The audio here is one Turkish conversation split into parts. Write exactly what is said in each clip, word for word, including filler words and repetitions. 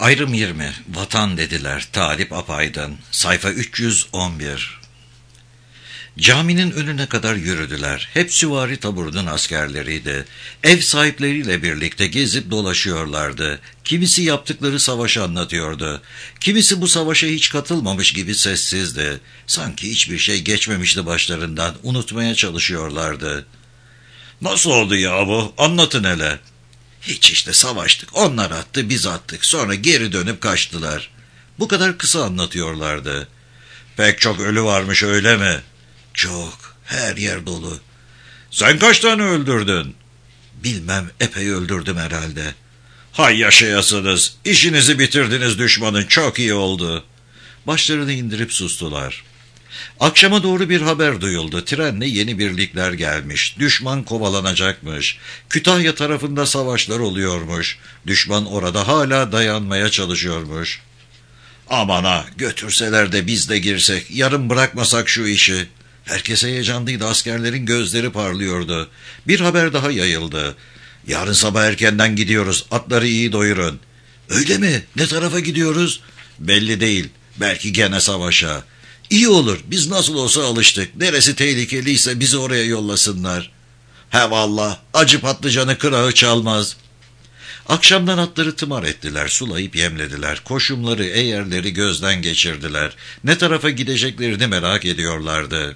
Ayrım yirmi. Vatan dediler. Talip Apaydın. Sayfa üç yüz on bir. Caminin önüne kadar yürüdüler. Hep süvari taburunun askerleriydi. Ev sahipleriyle birlikte gezip dolaşıyorlardı. Kimisi yaptıkları savaşı anlatıyordu. Kimisi bu savaşa hiç katılmamış gibi sessizdi. Sanki hiçbir şey geçmemişti başlarından. Unutmaya çalışıyorlardı. "Nasıl oldu ya bu? Anlatın hele." "Hiç işte, savaştık. Onlar attı, biz attık. Sonra geri dönüp kaçtılar." Bu kadar kısa anlatıyorlardı. "Pek çok ölü varmış, öyle mi?" "Çok. Her yer dolu." "Sen kaç tane öldürdün?" "Bilmem, epey öldürdüm herhalde." "Hay yaşayasınız. İşinizi bitirdiniz düşmanın. Çok iyi oldu." Başlarını indirip sustular. Akşama doğru bir haber duyuldu. Trenle yeni birlikler gelmiş. Düşman kovalanacakmış. Kütahya tarafında savaşlar oluyormuş. Düşman orada hala dayanmaya çalışıyormuş. "Aman ha, götürseler de biz de girsek, yarım bırakmasak şu işi." Herkes heyecanlıydı, askerlerin gözleri parlıyordu. Bir haber daha yayıldı. "Yarın sabah erkenden gidiyoruz, atları iyi doyurun." "Öyle mi? Ne tarafa gidiyoruz?" "Belli değil, belki gene savaşa." "İyi olur, biz nasıl olsa alıştık. Neresi tehlikeliyse bizi oraya yollasınlar." "He vallah, acı patlıcanı kırağı çalmaz." Akşamdan atları tımar ettiler, sulayıp yemlediler. Koşumları, eğerleri gözden geçirdiler. Ne tarafa gideceklerini merak ediyorlardı.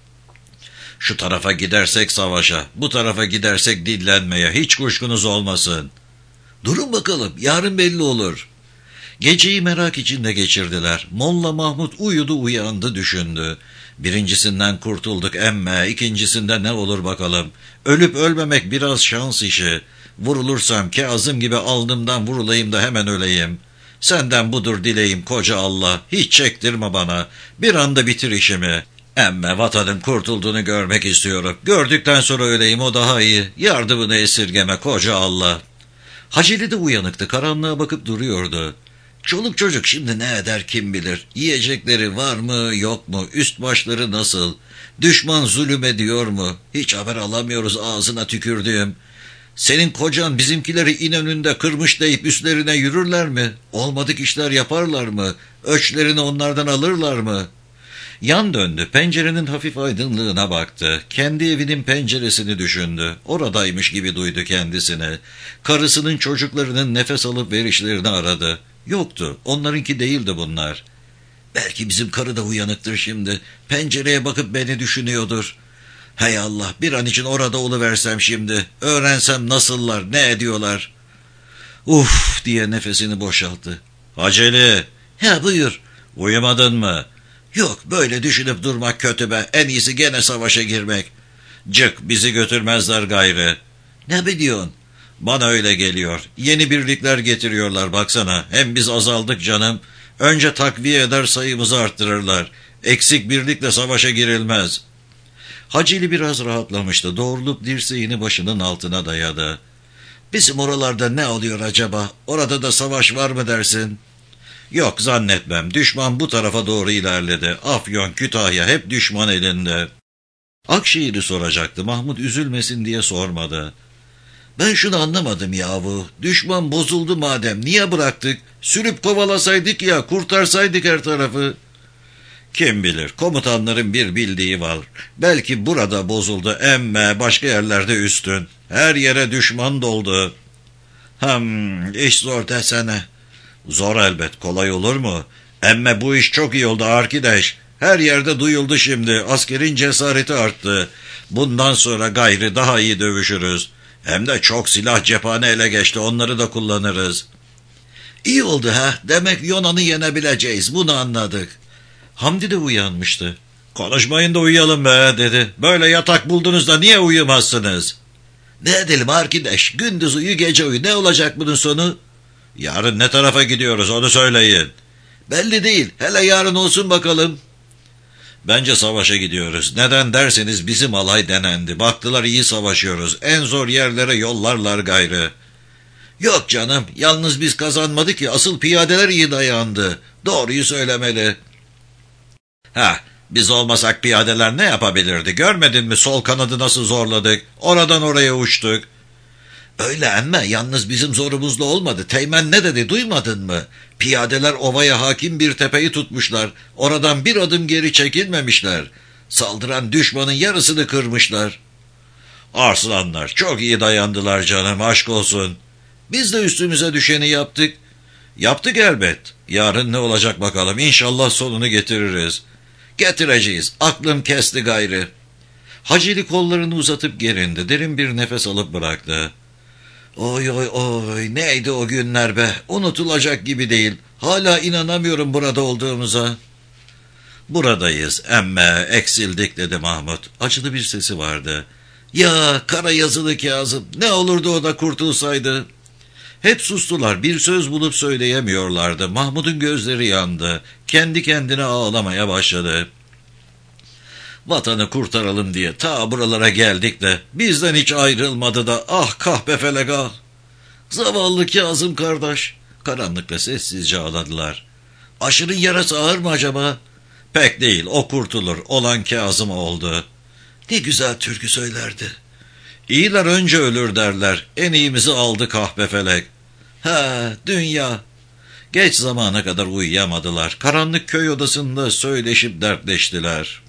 "Şu tarafa gidersek savaşa, bu tarafa gidersek dillenmeye, hiç kuşkunuz olmasın." "Durun bakalım, yarın belli olur." Geceyi merak içinde geçirdiler. Molla Mahmud uyudu uyandı düşündü. Birincisinden kurtulduk emme, ikincisinde ne olur bakalım. Ölüp ölmemek biraz şans işi. Vurulursam Kazım gibi alnımdan vurulayım da hemen öleyim. Senden budur dileğim koca Allah. Hiç çektirme bana. Bir anda bitir işimi. Emme vatanın kurtulduğunu görmek istiyorum. Gördükten sonra öleyim, o daha iyi. Yardımını esirgeme koca Allah. Haceli de uyanıktı. Karanlığa bakıp duruyordu. Çoluk çocuk şimdi ne eder kim bilir. Yiyecekleri var mı yok mu? Üst başları nasıl? Düşman zulüm ediyor mu? Hiç haber alamıyoruz, ağzına tükürdüğüm. Senin kocan bizimkileri İnönü'nde kırmış deyip üstlerine yürürler mi? Olmadık işler yaparlar mı? Öçlerini onlardan alırlar mı? Yan döndü, pencerenin hafif aydınlığına baktı. Kendi evinin penceresini düşündü. Oradaymış gibi duydu kendisini. Karısının, çocuklarının nefes alıp verişlerini aradı. Yoktu, onlarınki değildi bunlar. Belki bizim karı da uyanıktır şimdi. Pencereye bakıp beni düşünüyordur. Hay Allah, bir an için orada oluversem şimdi. Öğrensem nasıllar, ne ediyorlar. Uf diye nefesini boşalttı. "Haceli." "He, buyur." "Uyumadın mı?" "Yok, böyle düşünüp durmak kötü be. En iyisi gene savaşa girmek." "Cık, bizi götürmezler gayrı." "Ne biliyorsun?" "Bana öyle geliyor. Yeni birlikler getiriyorlar baksana. Hem biz azaldık canım. Önce takviye eder, sayımızı arttırırlar. Eksik birlikle savaşa girilmez." Haceli biraz rahatlamıştı. Doğrulup dirseğini başının altına dayadı. "Bizim oralarda ne oluyor acaba? Orada da savaş var mı dersin?" "Yok, zannetmem. Düşman bu tarafa doğru ilerledi. Afyon, Kütahya hep düşman elinde." Akşehir'i soracaktı. Mahmud üzülmesin diye sormadı. "Ben şunu anlamadım yahu. Düşman bozuldu madem. Niye bıraktık? Sürüp kovalasaydık ya, kurtarsaydık her tarafı." "Kim bilir, komutanların bir bildiği var. Belki burada bozuldu, emme başka yerlerde üstün. Her yere düşman doldu." "Hım, iş zor desene." "Zor elbet, kolay olur mu? Emme bu iş çok iyi oldu arkadaş. Her yerde duyuldu şimdi, askerin cesareti arttı. Bundan sonra gayrı daha iyi dövüşürüz. Hem de çok silah cephane ele geçti, onları da kullanırız." "İyi oldu ha, demek Yunan'ı yenebileceğiz, bunu anladık." Hamdi de uyanmıştı. "Konuşmayın da uyuyalım be," dedi. "Böyle yatak buldunuz da niye uyumazsınız?" "Ne edelim arkadaş, gündüz uyu gece uyu, ne olacak bunun sonu?" "Yarın ne tarafa gidiyoruz onu söyleyin." "Belli değil, hele yarın olsun bakalım." "Bence savaşa gidiyoruz. Neden derseniz bizim alay denendi. Baktılar iyi savaşıyoruz. En zor yerlere yollarlar gayrı." "Yok canım, yalnız biz kazanmadık ki, asıl piyadeler iyi dayandı. Doğruyu söylemeli." "Ha, biz olmasak piyadeler ne yapabilirdi? Görmedin mi sol kanadı nasıl zorladık? Oradan oraya uçtuk." Öyle emme, yalnız bizim zorumuzla olmadı. Teğmen ne dedi, duymadın mı? Piyadeler ovaya hakim bir tepeyi tutmuşlar. Oradan bir adım geri çekilmemişler. Saldıran düşmanın yarısını kırmışlar. Arslanlar çok iyi dayandılar canım, aşk olsun. Biz de üstümüze düşeni yaptık. Yaptık elbet. Yarın ne olacak bakalım, İnşallah sonunu getiririz. Getireceğiz, aklım kesti gayrı. Haceli kollarını uzatıp gerindi, derin bir nefes alıp bıraktı. Oy oy oy, neydi o günler be, unutulacak gibi değil. Hala inanamıyorum burada olduğumuza. Buradayız emme, eksildik dedi Mahmut. Acılı bir sesi vardı. Ya kara yazılı Kazım, ne olurdu o da kurtulsaydı. Hep sustular, bir söz bulup söyleyemiyorlardı. Mahmut'un gözleri yandı, kendi kendine ağlamaya başladı. Vatanı kurtaralım diye ta buralara geldik de bizden hiç ayrılmadı da, ah kahpefelek ah. Zavallı Kazım kardeş. Karanlıkta sessizce ağladılar. Aşırın yarası ağır mı acaba? Pek değil, o kurtulur, olan Kazım oldu. Ne güzel türkü söylerdi. İyiler önce ölür derler, en iyimizi aldı kahpefelek. Ha dünya. Geç zamana kadar uyuyamadılar. Karanlık köy odasında söyleşip dertleştiler.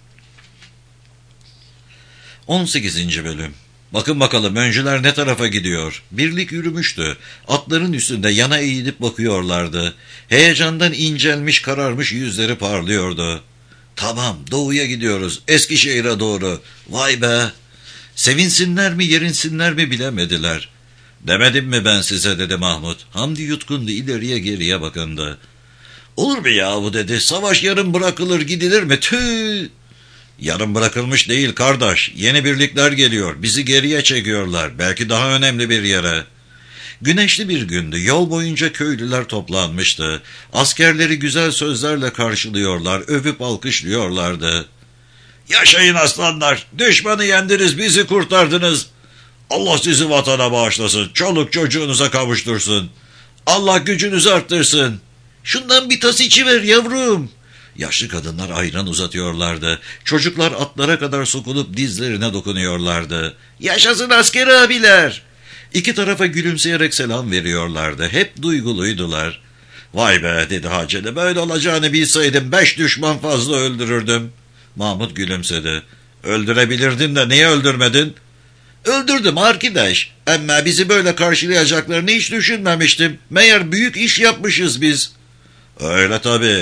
on sekizinci bölüm. Bakın bakalım öncüler ne tarafa gidiyor? Birlik yürümüştü. Atların üstünde yana eğilip bakıyorlardı. Heyecandan incelmiş kararmış yüzleri parlıyordu. Tamam, doğuya gidiyoruz, Eskişehir'e doğru. Vay be! Sevinsinler mi yerinsinler mi bilemediler. Demedim mi ben size dedi Mahmut. Hamdi yutkundu, ileriye geriye bakındı. Olur mu yahu dedi, savaş yarım bırakılır gidilir mi? Tüh! Yarım bırakılmış değil kardeş, yeni birlikler geliyor, bizi geriye çekiyorlar, belki daha önemli bir yere. Güneşli bir gündü, yol boyunca köylüler toplanmıştı. Askerleri güzel sözlerle karşılıyorlar, övüp alkışlıyorlardı. Yaşayın aslanlar, düşmanı yendiniz, bizi kurtardınız. Allah sizi vatana bağışlasın, çoluk çocuğunuza kavuştursun. Allah gücünüzü arttırsın. Şundan bir tas içiver yavrum. Yaşlı kadınlar ayran uzatıyorlardı. Çocuklar atlara kadar sokulup dizlerine dokunuyorlardı. Yaşasın asker abiler! İki tarafa gülümseyerek selam veriyorlardı. Hep duyguluydular. Vay be dedi Haceli, böyle olacağını bilseydim beş düşman fazla öldürürdüm. Mahmut gülümsedi. Öldürebilirdin de niye öldürmedin? Öldürdüm arkadaş. Ama bizi böyle karşılayacaklarını hiç düşünmemiştim. Meğer büyük iş yapmışız biz. Öyle tabii.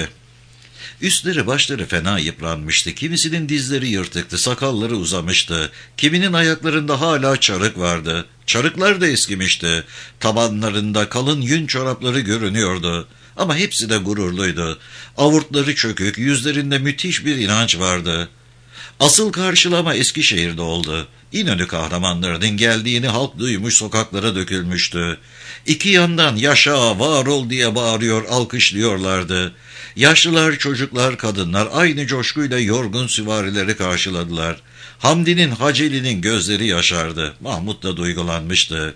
Üstleri başları fena yıpranmıştı. Kimisinin dizleri yırtıktı, sakalları uzamıştı. Kiminin ayaklarında hala çarık vardı. Çarıklar da eskimişti. Tabanlarında kalın yün çorapları görünüyordu. Ama hepsi de gururluydu. Avurtları çökük, yüzlerinde müthiş bir inanç vardı. Asıl karşılama Eskişehir'de oldu. İnönü kahramanlarının geldiğini halk duymuş, sokaklara dökülmüştü. İki yandan yaşa, var ol diye bağırıyor, alkışlıyorlardı. Yaşlılar, çocuklar, kadınlar aynı coşkuyla yorgun süvarileri karşıladılar. Hamdi'nin, Haceli'nin gözleri yaşardı. Mahmut da duygulanmıştı.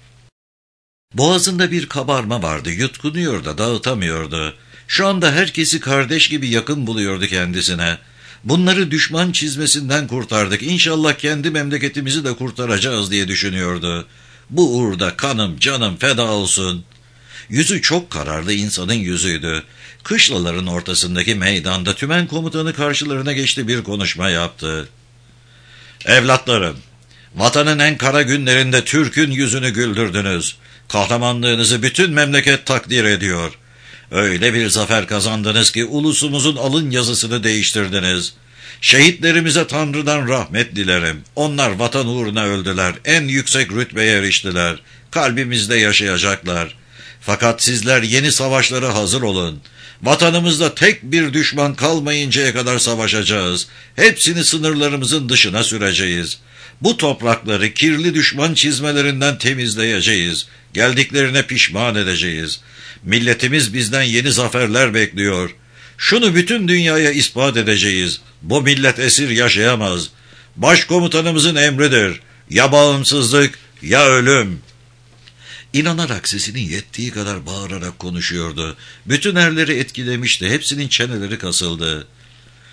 Boğazında bir kabarma vardı, yutkunuyor da dağıtamıyordu. Şu anda herkesi kardeş gibi yakın buluyordu kendisine. Bunları düşman çizmesinden kurtardık, İnşallah kendi memleketimizi de kurtaracağız diye düşünüyordu. Bu uğurda kanım canım feda olsun. Yüzü çok kararlı insanın yüzüydü. Kışlaların ortasındaki meydanda tümen komutanı karşılarına geçti, bir konuşma yaptı. Evlatlarım, vatanın en kara günlerinde Türk'ün yüzünü güldürdünüz. Kahramanlığınızı bütün memleket takdir ediyor. Öyle bir zafer kazandınız ki ulusumuzun alın yazısını değiştirdiniz. Şehitlerimize Tanrı'dan rahmet dilerim. Onlar vatan uğruna öldüler, en yüksek rütbeye eriştiler. Kalbimizde yaşayacaklar. Fakat sizler yeni savaşlara hazır olun. Vatanımızda tek bir düşman kalmayıncaya kadar savaşacağız. Hepsini sınırlarımızın dışına süreceğiz. Bu toprakları kirli düşman çizmelerinden temizleyeceğiz. Geldiklerine pişman edeceğiz. Milletimiz bizden yeni zaferler bekliyor. Şunu bütün dünyaya ispat edeceğiz. Bu millet esir yaşayamaz. Başkomutanımızın emridir. Ya bağımsızlık ya ölüm. İnanarak sesinin yettiği kadar bağırarak konuşuyordu. Bütün erleri etkilemişti. Hepsinin çeneleri kasıldı.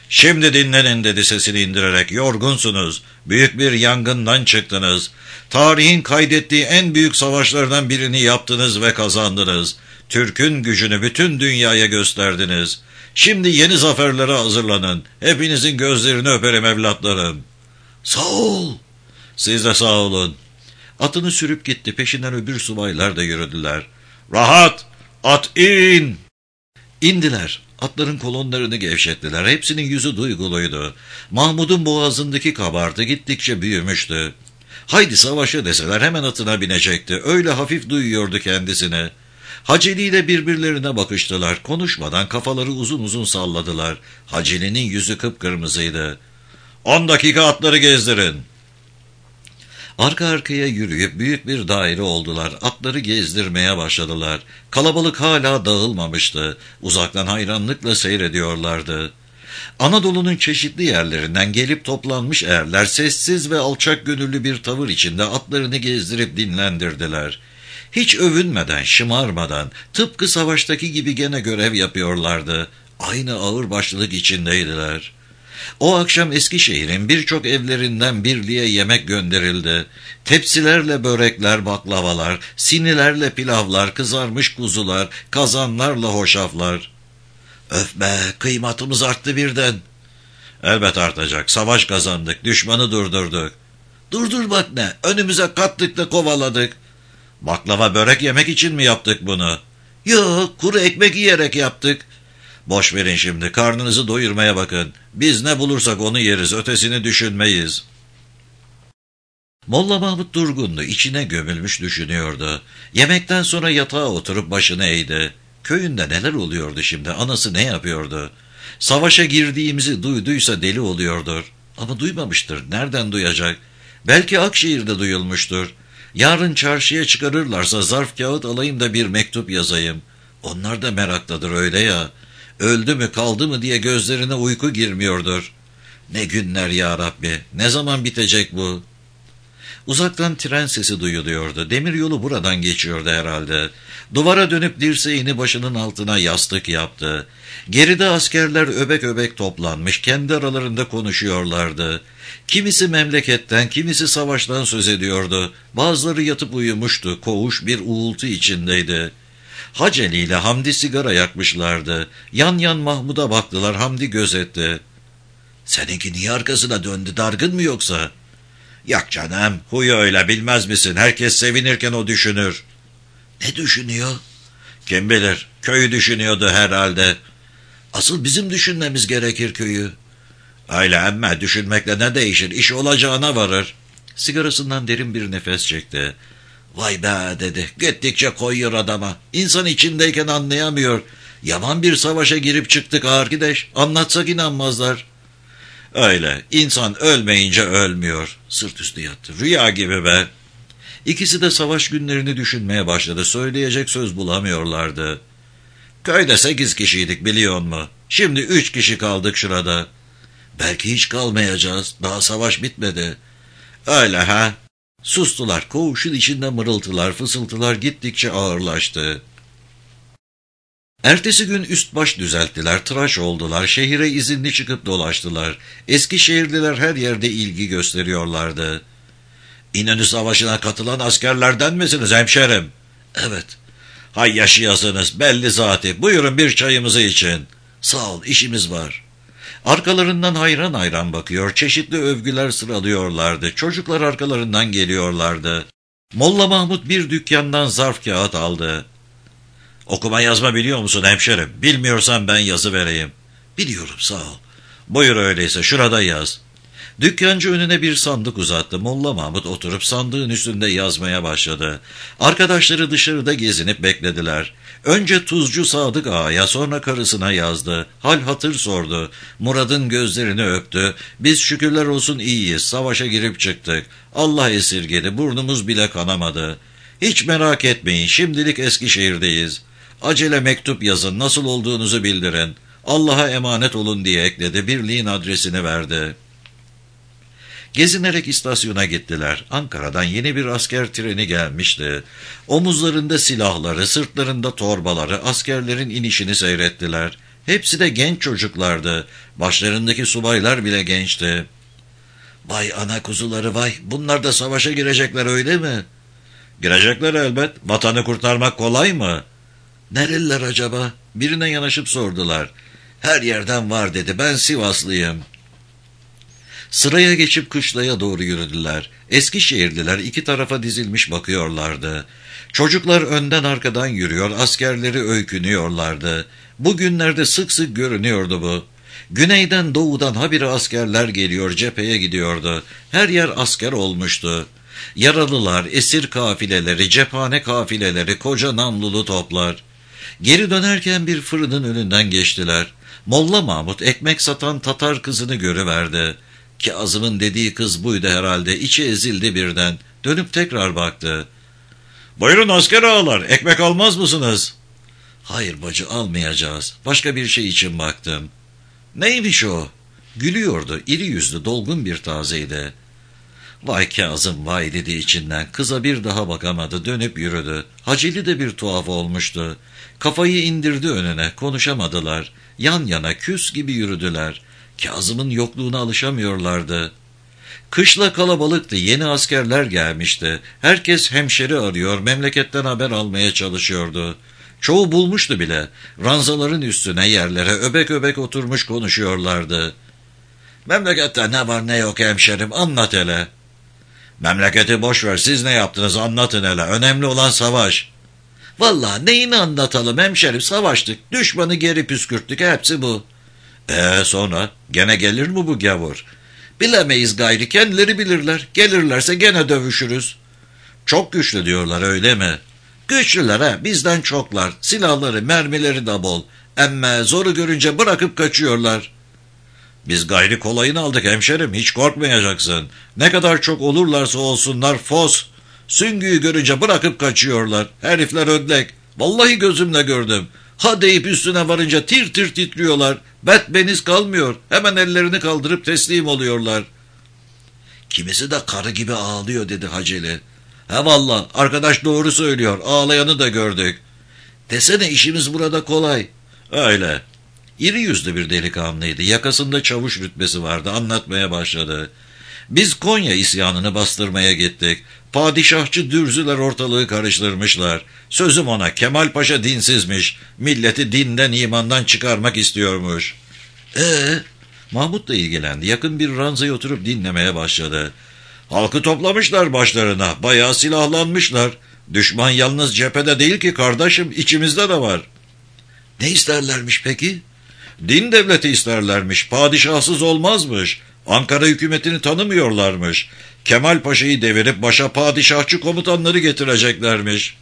Şimdi dinlenin dedi sesini indirerek. Yorgunsunuz. Büyük bir yangından çıktınız. Tarihin kaydettiği en büyük savaşlardan birini yaptınız ve kazandınız. Türk'ün gücünü bütün dünyaya gösterdiniz. Şimdi yeni zaferlere hazırlanın. Hepinizin gözlerini öperim evlatlarım. Sağ ol. Siz de sağ olun. Atını sürüp gitti. Peşinden öbür subaylar da yürüdüler. Rahat! At in! İndiler. Atların kolonlarını gevşettiler. Hepsinin yüzü duyguluydu. Mahmud'un boğazındaki kabartı gittikçe büyümüştü. Haydi savaşa deseler hemen atına binecekti. Öyle hafif duyuyordu kendisini. Haceli ile birbirlerine bakıştılar. Konuşmadan kafaları uzun uzun salladılar. Haceli'nin yüzü kıpkırmızıydı. On dakika atları gezdirin. Arka arkaya yürüyüp büyük bir daire oldular. Atları gezdirmeye başladılar. Kalabalık hala dağılmamıştı. Uzaktan hayranlıkla seyrediyorlardı. Anadolu'nun çeşitli yerlerinden gelip toplanmış erler sessiz ve alçak gönüllü bir tavır içinde atlarını gezdirip dinlendirdiler. Hiç övünmeden, şımarmadan, tıpkı savaştaki gibi gene görev yapıyorlardı. Aynı ağırbaşlılık içindeydiler. O akşam Eskişehir'in birçok evlerinden birliğe yemek gönderildi. Tepsilerle börekler, baklavalar, sinilerle pilavlar, kızarmış kuzular, kazanlarla hoşaflar. Öf be, kıymatımız arttı birden. Elbet artacak, savaş kazandık, düşmanı durdurduk. Durdurmak ne, önümüze kattık da kovaladık. Baklava börek yemek için mi yaptık bunu? Yok, kuru ekmek yiyerek yaptık. Boş verin şimdi, karnınızı doyurmaya bakın. Biz ne bulursak onu yeriz, ötesini düşünmeyiz. Molla Mahmud durgundu, içine gömülmüş düşünüyordu. Yemekten sonra yatağa oturup başını eğdi. Köyünde neler oluyordu şimdi, anası ne yapıyordu? Savaşa girdiğimizi duyduysa deli oluyordur. Ama duymamıştır, nereden duyacak? Belki Akşehir'de duyulmuştur. Yarın çarşıya çıkarırlarsa zarf kağıt alayım da bir mektup yazayım. Onlar da meraktadır öyle ya. Öldü mü kaldı mı diye gözlerine uyku girmiyordur. Ne günler ya Rabbi, ne zaman bitecek bu? Uzaktan tren sesi duyuluyordu. Demiryolu buradan geçiyordu herhalde. Duvara dönüp dirseğini başının altına yastık yaptı. Geride askerler öbek öbek toplanmış, kendi aralarında konuşuyorlardı. Kimisi memleketten, kimisi savaştan söz ediyordu. Bazıları yatıp uyumuştu, koğuş bir uğultu içindeydi. Haceli ile Hamdi sigara yakmışlardı. Yan yan Mahmud'a baktılar, Hamdi gözetti. Seninki niye arkasına döndü, dargın mı yoksa? Yok canım, huyu öyle, bilmez misin? Herkes sevinirken o düşünür. Ne düşünüyor? Kim bilir, köyü düşünüyordu herhalde. Asıl bizim düşünmemiz gerekir köyü. Öyle ama düşünmekle ne değişir, iş olacağına varır. Sigarasından derin bir nefes çekti. Vay be dedi, gittikçe koyuyor adama. İnsan içindeyken anlayamıyor. Yaman bir savaşa girip çıktık arkadaş, anlatsak inanmazlar. Öyle, insan ölmeyince ölmüyor. Sırt üstü yattı, rüya gibi be. İkisi de savaş günlerini düşünmeye başladı, söyleyecek söz bulamıyorlardı. Köyde sekiz kişiydik biliyor musun? Şimdi üç kişi kaldık şurada. Belki hiç kalmayacağız, daha savaş bitmedi. Öyle ha? Sustular, koğuşun içinde mırıltılar, fısıltılar gittikçe ağırlaştı. Ertesi gün üst baş düzelttiler, tıraş oldular, şehire izinli çıkıp dolaştılar. Eskişehirliler her yerde ilgi gösteriyorlardı. İnönü Savaşı'na katılan askerlerden misiniz hemşerim? Evet. Hay yaşayasınız, belli zaten. Buyurun bir çayımızı için. Sağ ol, işimiz var. Arkalarından hayran hayran bakıyor, çeşitli övgüler sıralıyorlardı. Çocuklar arkalarından geliyorlardı. Molla Mahmud bir dükkandan zarf kağıt aldı. Okuma yazma biliyor musun hemşerim? Bilmiyorsan ben yazı vereyim. Biliyorum, sağ ol. Buyur öyleyse, şurada yaz. Dükkancı önüne bir sandık uzattı. Molla Mahmud oturup sandığın üstünde yazmaya başladı. Arkadaşları dışarıda gezinip beklediler. Önce Tuzcu Sadık Ağa'ya, sonra karısına yazdı. Hal hatır sordu. Murad'ın gözlerini öptü. Biz şükürler olsun iyiyiz. Savaşa girip çıktık. Allah esirgedi. Burnumuz bile kanamadı. Hiç merak etmeyin. Şimdilik Eskişehir'deyiz. Acele mektup yazın. Nasıl olduğunuzu bildirin. Allah'a emanet olun diye ekledi. Birliğin adresini verdi. Gezinerek istasyona gittiler. Ankara'dan yeni bir asker treni gelmişti. Omuzlarında silahları, sırtlarında torbaları, askerlerin inişini seyrettiler. Hepsi de genç çocuklardı. Başlarındaki subaylar bile gençti. Vay ana kuzuları vay, bunlar da savaşa girecekler öyle mi? Girecekler elbet. Vatanı kurtarmak kolay mı? Nereliler acaba? Birine yanaşıp sordular. Her yerden var dedi, ben Sivaslıyım. Sıraya geçip kışlaya doğru yürüdüler. Eskişehirliler iki tarafa dizilmiş bakıyorlardı. Çocuklar önden arkadan yürüyor, askerleri öykünüyorlardı. Bugünlerde sık sık görünüyordu bu. Güneyden doğudan habire askerler geliyor, cepheye gidiyordu. Her yer asker olmuştu. Yaralılar, esir kafileleri, cephane kafileleri, koca namlulu toplar. Geri dönerken bir fırının önünden geçtiler. Molla Mahmut ekmek satan Tatar kızını görüverdi. Kazım'ın dediği kız buydu herhalde. İçi ezildi birden. Dönüp tekrar baktı. Buyurun asker ağalar, ekmek almaz mısınız? Hayır bacı, almayacağız. Başka bir şey için baktım. Neymiş o? Gülüyordu, iri yüzlü, dolgun bir tazeydi. Vay Kazım vay dedi içinden. Kıza bir daha bakamadı, dönüp yürüdü. Haceli de bir tuhaf olmuştu. Kafayı indirdi önüne, konuşamadılar. Yan yana küs gibi yürüdüler. Kazım'ın yokluğuna alışamıyorlardı. Kışla kalabalıktı, yeni askerler gelmişti. Herkes hemşeri arıyor, memleketten haber almaya çalışıyordu. Çoğu bulmuştu bile. Ranzaların üstüne, yerlere öbek öbek oturmuş konuşuyorlardı. Memlekette ne var ne yok hemşerim, anlat hele. Memleketi boş ver, siz ne yaptınız anlatın hele, önemli olan savaş. Vallahi neyini anlatalım hemşerim, savaştık, düşmanı geri püskürttük, hepsi bu. Ee sonra gene gelir mi bu gavur? Bilemeyiz gayri, kendileri bilirler, gelirlerse gene dövüşürüz. Çok güçlü diyorlar öyle mi? Güçlüler ha, bizden çoklar, silahları mermileri de bol, emme zoru görünce bırakıp kaçıyorlar. Biz gayri kolayını aldık hemşerim, hiç korkmayacaksın. Ne kadar çok olurlarsa olsunlar fos. Süngüyü görünce bırakıp kaçıyorlar. Herifler ödlek. Vallahi gözümle gördüm. Ha deyip üstüne varınca tir tir titriyorlar. Bet beniz kalmıyor. Hemen ellerini kaldırıp teslim oluyorlar. Kimisi de karı gibi ağlıyor dedi Haceli. He valla arkadaş doğru söylüyor. Ağlayanı da gördük. Desene işimiz burada kolay. Öyle. İri yüzlü bir delikanlıydı. Yakasında çavuş rütbesi vardı. Anlatmaya başladı. Biz Konya isyanını bastırmaya gittik. Padişahçı dürzüler ortalığı karıştırmışlar. Sözüm ona, Kemal Paşa dinsizmiş. Milleti dinden imandan çıkarmak istiyormuş. Ee, Mahmut da ilgilendi. Yakın bir ranzaya oturup dinlemeye başladı. Halkı toplamışlar başlarına. Bayağı silahlanmışlar. Düşman yalnız cephede değil ki kardeşim, içimizde de var. Ne isterlermiş peki? Din devleti isterlermiş. Padişahsız olmazmış. Ankara hükümetini tanımıyorlarmış. Kemal Paşa'yı devirip başa padişahçı komutanları getireceklermiş.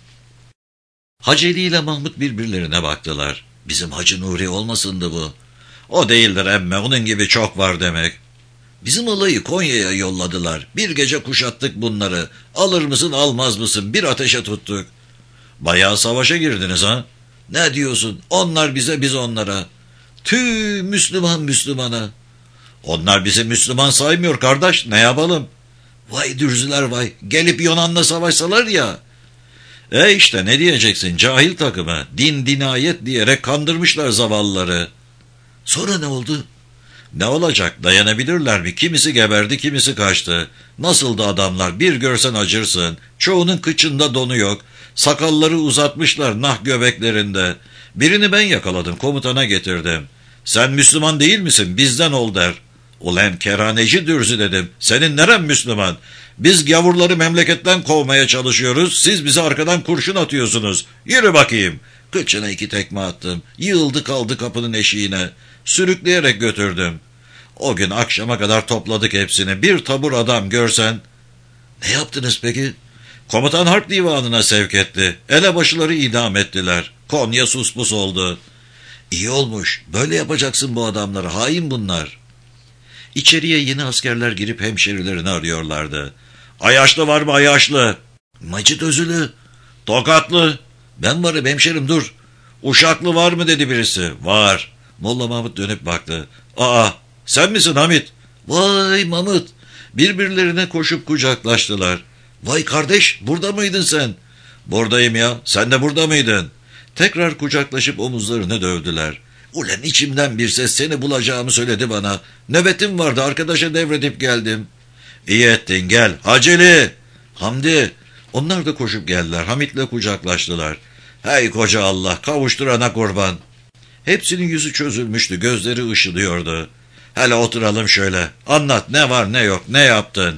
Haceli ile Mahmut birbirlerine baktılar. Bizim Hacı Nuri olmasındı bu? O değildir emme, onun gibi çok var demek. Bizim alayı Konya'ya yolladılar. Bir gece kuşattık bunları. Alır mısın almaz mısın bir ateşe tuttuk. Bayağı savaşa girdiniz ha? Ne diyorsun? Onlar bize, biz onlara. Tüh, Müslüman Müslümana. Onlar bizi Müslüman saymıyor kardeş, ne yapalım? Vay dürzüler vay, gelip Yunan'la savaşsalar ya. E işte ne diyeceksin, cahil takımı, din dinayet diyerek kandırmışlar zavallıları. Sonra ne oldu? Ne olacak, dayanabilirler mi? Kimisi geberdi, kimisi kaçtı. Nasıldı adamlar, bir görsen acırsın. Çoğunun kıçında donu yok. Sakalları uzatmışlar nah göbeklerinde. Birini ben yakaladım, komutana getirdim. Sen Müslüman değil misin, bizden ol der. Ulan kerhaneci dürzü dedim. Senin neren Müslüman? Biz gavurları memleketten kovmaya çalışıyoruz. Siz bize arkadan kurşun atıyorsunuz. Yürü bakayım. Kıçına iki tekme attım. Yığıldı kaldı kapının eşiğine. Sürükleyerek götürdüm. O gün akşama kadar topladık hepsini. Bir tabur adam görsen. Ne yaptınız peki? Komutan harp divanına sevk etti. Elebaşıları idam ettiler. Konya suspus oldu. İyi olmuş. Böyle yapacaksın bu adamları. Hain bunlar. İçeriye yeni askerler girip hemşerilerini arıyorlardı. Ayaşlı var mı Ayaşlı? Macit Özülü. Tokatlı. Ben varım hemşerim dur. Uşaklı var mı dedi birisi. Var. Molla Mahmut dönüp baktı. Aa sen misin Hamit? Vay Mahmut. Birbirlerine koşup kucaklaştılar. Vay kardeş burada mıydın sen? Buradayım ya, sen de burada mıydın? Tekrar kucaklaşıp omuzlarını dövdüler. Ulan içimden bir ses seni bulacağımı söyledi bana. Nöbetim vardı, arkadaşa devredip geldim. İyi ettin, gel. Haceli! Hamdi! Onlar da koşup geldiler. Hamit'le kucaklaştılar. Hey koca Allah, kavuşturana kurban. Hepsinin yüzü çözülmüştü, gözleri ışılıyordu. Hele oturalım şöyle. Anlat, ne var ne yok, ne yaptın?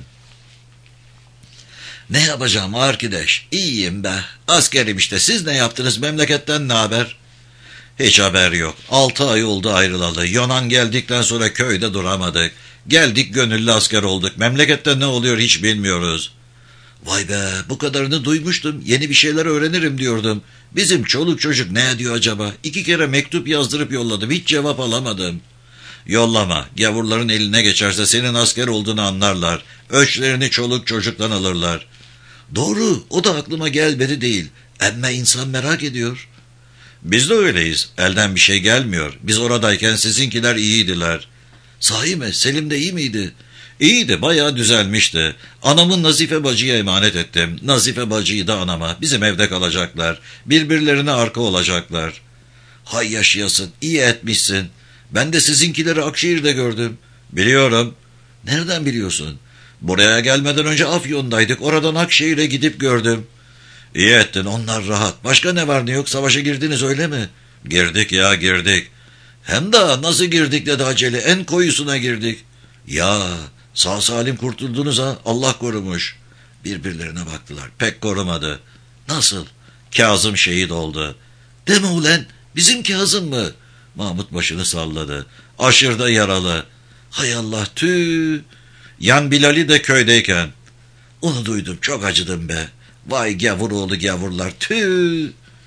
Ne yapacağım arkadaş? İyiyim be. Askerim işte. Siz ne yaptınız? Memleketten ne haber? Hiç haber yok. Altı ay oldu ayrılalı. Yonan geldikten sonra köyde duramadık. Geldik gönüllü asker olduk. Memlekette ne oluyor hiç bilmiyoruz. Vay be, bu kadarını duymuştum. Yeni bir şeyler öğrenirim diyordum. Bizim çoluk çocuk ne diyor acaba? İki kere mektup yazdırıp yolladım. Hiç cevap alamadım. Yollama. Gavurların eline geçerse senin asker olduğunu anlarlar. Ölçlerini çoluk çocuktan alırlar. Doğru, o da aklıma gelmedi değil. Ama insan merak ediyor. Biz de öyleyiz. Elden bir şey gelmiyor. Biz oradayken sizinkiler iyiydiler. Sahi mi? Selim de iyi miydi? İyiydi, bayağı düzelmişti. Anamın Nazife bacıya emanet ettim. Nazife bacıyı da anama. Bizim evde kalacaklar. Birbirlerine arka olacaklar. Hay yaşayasın, iyi etmişsin. Ben de sizinkileri Akşehir'de gördüm. Biliyorum. Nereden biliyorsun? Buraya gelmeden önce Afyon'daydık. Oradan Akşehir'e gidip gördüm. İyi ettin, onlar rahat. Başka ne var ne yok, savaşa girdiniz öyle mi? Girdik ya, girdik. Hem de nasıl girdik dedi Haceli, en koyusuna girdik. Ya sağ salim kurtuldunuz ha, Allah korumuş. Birbirlerine baktılar, pek korumadı. Nasıl? Kazım şehit oldu. Deme ulan, bizim Kazım mı? Mahmut başını salladı. Aşırda yaralı. Hay Allah, tüh. Yan Bilal'i de köydeyken. Onu duydum, çok acıdım be. Vay gavur oğlu gavurlar, tüh.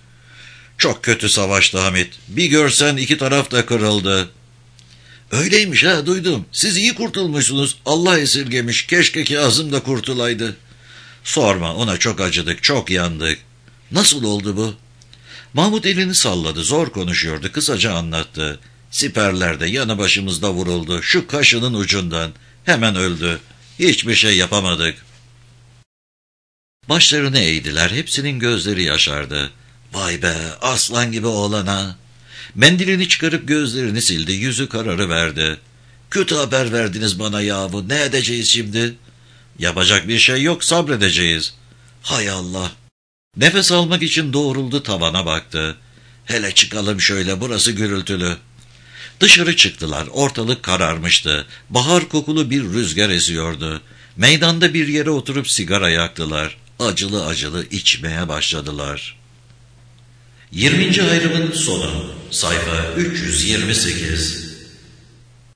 Çok kötü savaştı Hamit. Bir görsen iki taraf da kırıldı. Öyleymiş ha, duydum. Siz iyi kurtulmuşsunuz. Allah esirgemiş. Keşke Kazım da kurtulaydı. Sorma, ona çok acıdık, çok yandık. Nasıl oldu bu? Mahmut elini salladı, zor konuşuyordu, kısaca anlattı. Siperlerde yanı başımızda vuruldu, şu kaşının ucundan. Hemen öldü. Hiçbir şey yapamadık. Başlarını eğdiler, hepsinin gözleri yaşardı. Vay be, aslan gibi oğlana. Mendilini çıkarıp gözlerini sildi, yüzü kararıverdi. Kötü haber verdiniz bana yahu, ne edeceğiz şimdi? Yapacak bir şey yok, sabredeceğiz. Hay Allah. Nefes almak için doğruldu, tavana baktı. Hele çıkalım şöyle, burası gürültülü. Dışarı çıktılar, ortalık kararmıştı. Bahar kokulu bir rüzgar esiyordu. Meydanda bir yere oturup sigara yaktılar. Acılı acılı içmeye başladılar. yirminci ayrımın sonu. Sayfa üç yüz yirmi sekiz.